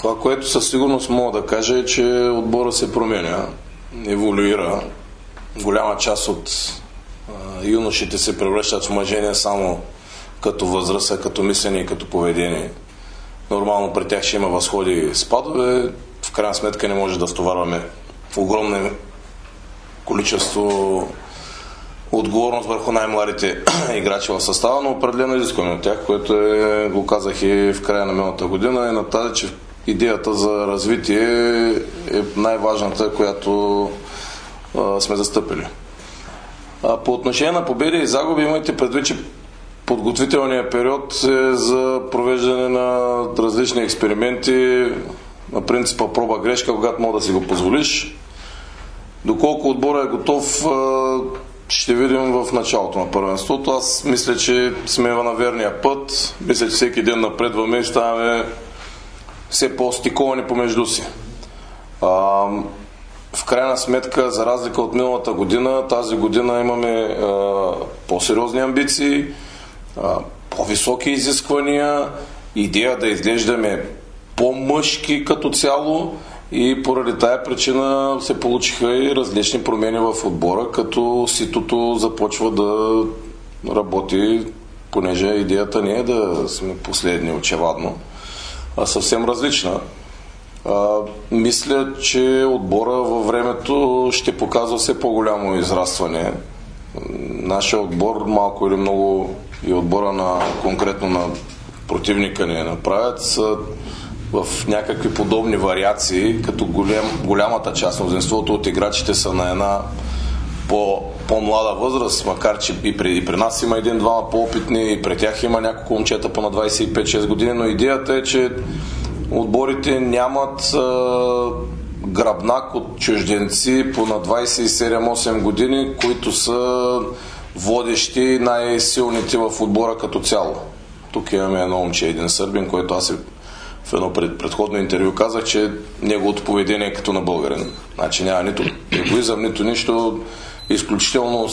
Това, което със сигурност мога да кажа е, че отбора се променя, еволюира. Голяма част от юношите се превръщат в мъже не само като възраст, а като мислене и като поведение. Нормално при тях ще има възходи и спадове. В крайна сметка не може да стоварваме в огромно количество отговорност върху най-младите играчи в състава, но определено изискваме от тях, което го казах и в края на миналата година, и на тази, че идеята за развитие е най-важната, която сме застъпили. По отношение на победи и загуби, имайте предвид, че подготвителният период е за провеждане на различни експерименти на принципа проба-грешка, когато мога да си го позволиш. Доколко отбора е готов, ще видим в началото на първенството. Аз мисля, че сме на верния път. Мисля, че всеки ден напредваме и ставаме все по-стиковани помежду си. В крайна сметка, за разлика от миналата година, тази година имаме по-сериозни амбиции, по-високи изисквания, идея да изглеждаме по-мъжки като цяло, и поради тая причина се получиха и различни промени в отбора, като ситото започва да работи, понеже идеята не е да сме последни очевадно, а съвсем различна. Мисля, че отбора във времето ще показва все по-голямо израстване. Нашия отбор, малко или много, и отбора конкретно на противника ни направят, са в някакви подобни вариации, като голямата част, мнозинството от играчите са на една по-млада възраст, макар че и при нас има един-двама по-опитни, и при тях има няколко момчета по на 25-6 години, но идеята е, че отборите нямат гръбнак от чужденци по на 27-8 години, които са водещи най-силните в отбора като цяло. Тук имаме едно момче, един сърбин, който аз в едно предходно интервю казах, че неговото поведение е като на българин. Значи няма нито егоизъм, нито нищо. Изключително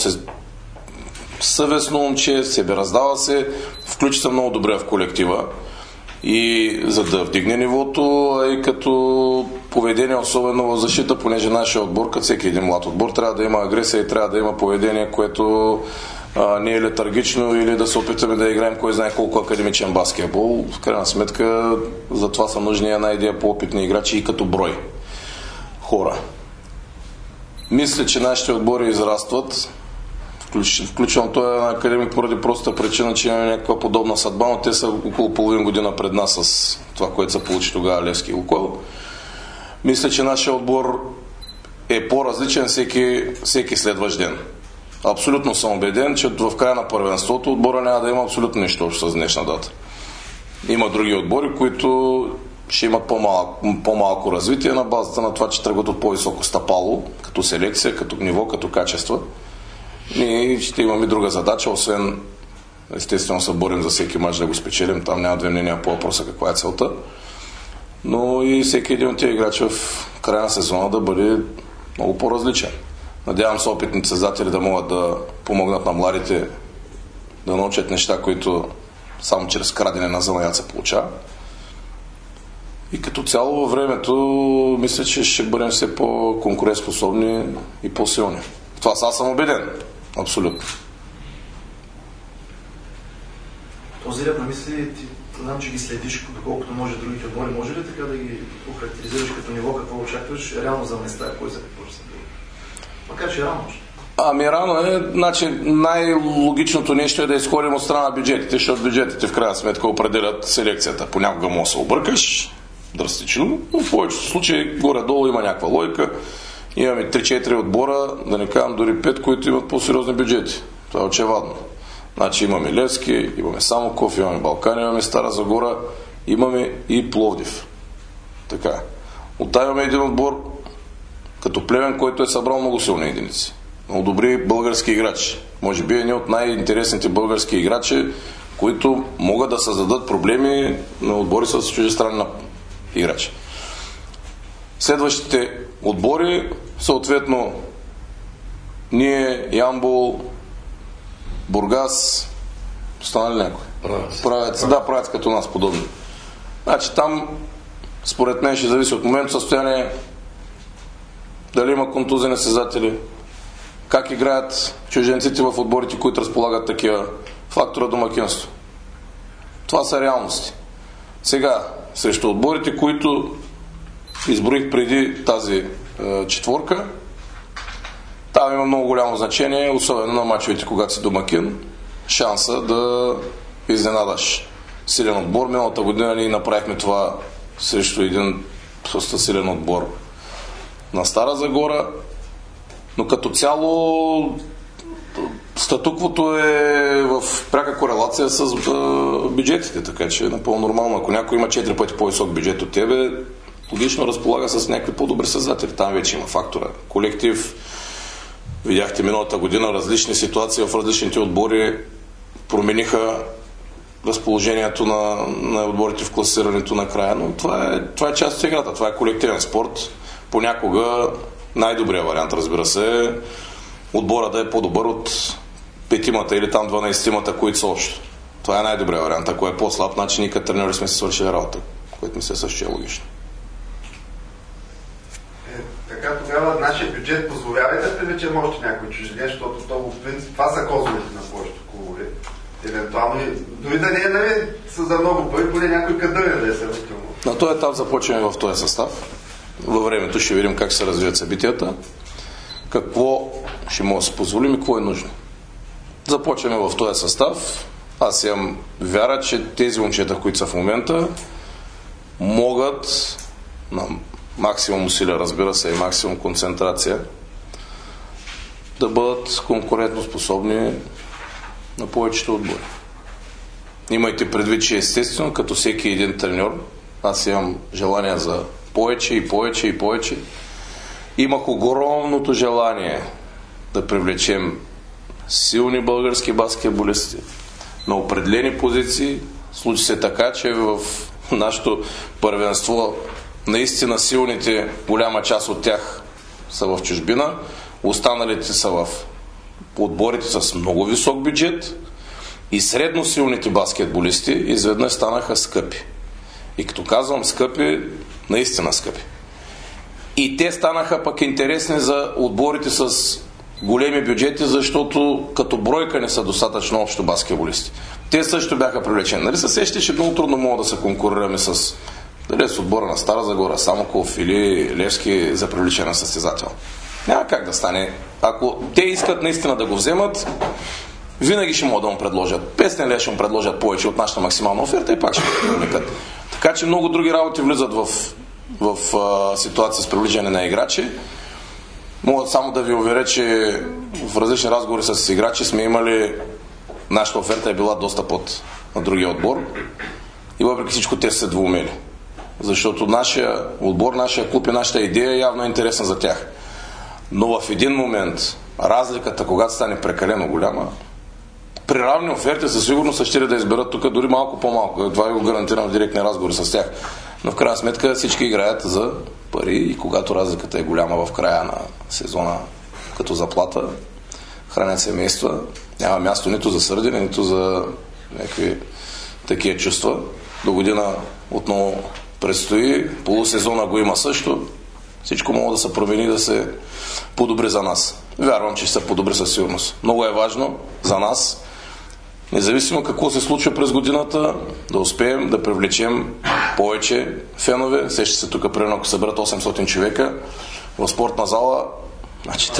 съвестно момче, себе раздава се, включи се много добре в колектива. И за да вдигне нивото, и като поведение, особено в защита, понеже нашия отбор, като всеки един млад отбор, трябва да има агресия и трябва да има поведение, което не е летаргично, или да се опитаме да играем кой знае колко академичен баскетбол. В крайна сметка за това са нужни една идея по-опитни играчи и като брой хора. Мисля, че нашите отбори израстват, включвам той на академик поради простата причина, че имаме някаква подобна съдба, но те са около половин година пред нас с това, което са получи тогава Левски и Лукойл. Мисля, че нашия отбор е по-различен всеки следващ ден. Абсолютно съм убеден, че в края на първенството отбора няма да има абсолютно нищо общо с днешна дата. Има други отбори, които ще имат по-малко развитие на базата на това, че тръгват от по-високо стъпало, като селекция, като ниво, като качество. И ще имаме друга задача, освен естествено се борим за всеки мач да го спечелим, там няма две мнения по въпроса каква е целта, но и всеки един от тези играчи в края на сезона да бъде много по-различен. Надявам се опитните създатели да могат да помогнат на младите да научат неща, които само чрез крадене на занаят се получава. И като цяло във времето мисля, че ще бъдем все по-конкурентоспособни и по-силни. В това аз съм убеден. Абсолютно. Този ред на мисли, ти знам, че ги следиш, доколкото може другите отбори. Може ли така да ги охарактеризираш като ниво, какво очакваш реално за места, кой за какво ще се бъде? Макар че рано още. Рано е. Значи, най-логичното нещо е да изходим от страна на бюджетите, защото бюджетите в крайна сметка определят селекцията. Понякога може да се объркаш драстично, но в повечето случаи горе-долу има някаква логика. Имаме 3-4 отбора, да не казвам дори 5, които имат по-сериозни бюджети. Това е очевадно. Значи имаме Левски, имаме Самоков, имаме Балкани, имаме Стара Загора, имаме и Пловдив. Така. Оттаваме един отбор като Плевен, който е събрал много силни единици. Много добри български играчи. Може би един от най-интересните български играчи, които могат да създадат проблеми на отбори с чуждестранни играчи. Следващите отбори, съответно ние, Ямбол, Бургас, стана ли някой? Правец като нас подобни. Значи там Според мен ще зависи от момента състояние, дали има контузени състезатели, как играят чужденците в отборите, които разполагат такива, фактора домакинство. Това са реалности. Сега, срещу отборите, които изброих преди тази четворка, там има много голямо значение, особено на мачовете, когато си домакин, шанса да изненадаш силен отбор. Миналата година ние направихме това срещу един доста силен отбор на Стара Загора, но като цяло статуквото е в пряка корелация с бюджетите, така че е напълно нормално. Ако някой има 4 пъти по-висок бюджет от тебе, логично разполага с някакви по-добри създатели. Там вече има фактора. Колектив, видяхте миналата година различни ситуации в различните отбори промениха разположението на отборите в класирането на края, но това е част от играта, това е колективен спорт. Понякога най-добрият вариант, разбира се, е отбора да е по-добър от 5-мата или там 12-мата, които са общо. Това е най-добрият вариант. Ако е по-слаб, значи ние като треньори сме си свършили работа, което ми се също е логично. Така тогава нашия бюджет позволява да привлечем още някой чужденец, защото по принцип това са козовете на повечето клубове. Евентуално, дори да не е, нали, за много пари, поне някой кадърен да е съвъртилно. На този етап започваме в този състав. Във времето ще видим как се развият събитията, какво ще може да се позволим и какво е нужно. Започваме в този състав. Аз имам вяра, че тези момчета, които са в момента, могат на максимум усилия, разбира се, и максимум концентрация, да бъдат конкурентно способни на повечето отбори. Имайте предвид, че естествено, като всеки един треньор, аз имам желание за повече и повече и повече. Имах огромното желание да привлечем силни български баскетболисти на определени позиции. Случи се така, че в нашето първенство наистина силните, голяма част от тях са в чужбина, останалите са в отборите с много висок бюджет и средно силните баскетболисти изведнъж станаха скъпи. И като казвам скъпи, наистина скъпи. И те станаха пък интересни за отборите с големи бюджети, защото като бройка не са достатъчно общо баскетболисти. Те също бяха привлечени. Нали се сещате, че много трудно мога да се конкурираме с отбора на Стара Загора, Самоков или Левски за привличане на състезател. Няма как да стане. Ако те искат наистина да го вземат, винаги ще могат да му предложат. Песен ли ще му предложат повече от нашата максимална оферта и пак ще го привлекат. Така че много други работи влизат в ситуация с привличане на играчи. Мога само да ви уверя, че в различни разговори с играчи сме имали, нашата оферта е била доста под на другия отбор и въпреки всичко те са се двоумели. Защото нашия отбор, нашия клуб и нашата идея явно е интересна за тях. Но в един момент разликата, когато стане прекалено голяма, при равни оферти със сигурност са щели да изберат тук дори малко по-малко. Това го гарантирам в директни разговори с тях. Но в крайна сметка всички играят за пари и когато разликата е голяма в края на сезона като заплата, хранят семейства, няма място нито за сърдене, нито за някакви такива чувства. До година отново предстои, полусезона го има също. Всичко може да се промени, да се подобри за нас. Вярвам, че ще се подобри със сигурност. Много е важно за нас, независимо какво се случва през годината, да успеем да привлечем повече фенове. Сеща се тук, примерно, ако съберат 800 човека в спортна зала, значи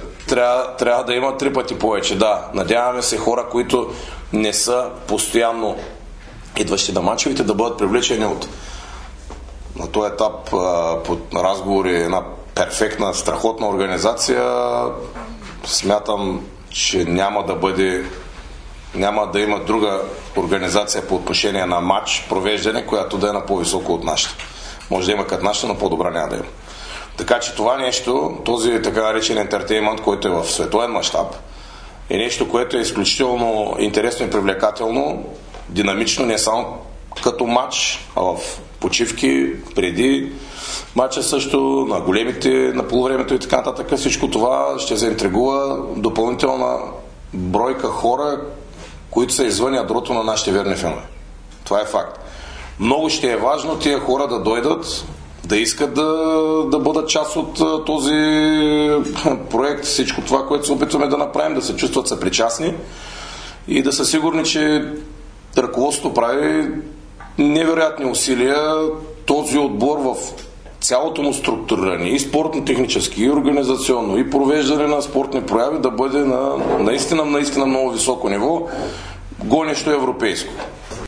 трябва да има 3 пъти повече. Да, надяваме се хора, които не са постоянно идващи на мачовете, да бъдат привлечени от на този етап под разговори една перфектна, страхотна организация. Смятам, че няма да има друга организация по отношение на матч, провеждане, която да е на по-високо от нашата. Може да има като нашата, но по-добра няма да има. Така че това нещо, този така наречен ентертеймент, който е в световен мащаб, е нещо, което е изключително интересно и привлекателно, динамично, не само като матч, а в почивки, преди матча също, на големите, на полувремето и така нататък. Всичко това ще заинтригува допълнителна бройка хора, които са извън ядрото на нашите верни фенове. Това е факт. много ще е важно тия хора да дойдат, да искат да бъдат част от този проект, всичко това, което се опитваме да направим, да се чувстват съпричастни и да са сигурни, че ръководството прави невероятни усилия този отбор в цялото му структуриране, и спортно-технически, и организационно, и провеждане на спортни прояви да бъде на наистина много високо ниво, гонещо европейско.